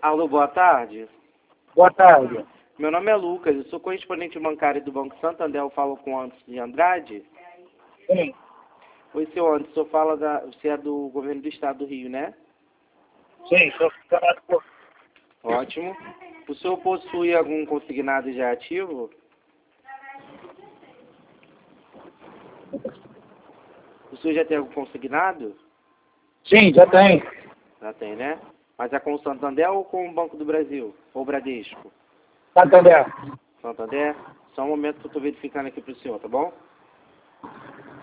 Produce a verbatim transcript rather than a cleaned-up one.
Alô, boa tarde. Boa tarde. Meu nome é Lucas, eu sou correspondente bancário do Banco Santander, eu falo com o Anderson de Andrade. Sim, Oi, seu Anderson, o senhor fala da, você é do governo do estado do Rio, né? sim, sou funcionário público. Ótimo. O senhor possui algum consignado já ativo? O senhor já tem algum consignado? Sim, já tem. Já tem, né? Mas é com o Santander ou com o Banco do Brasil? Ou Bradesco? Santander. Santander? Só um momento que eu estou verificando aqui para o senhor, tá bom?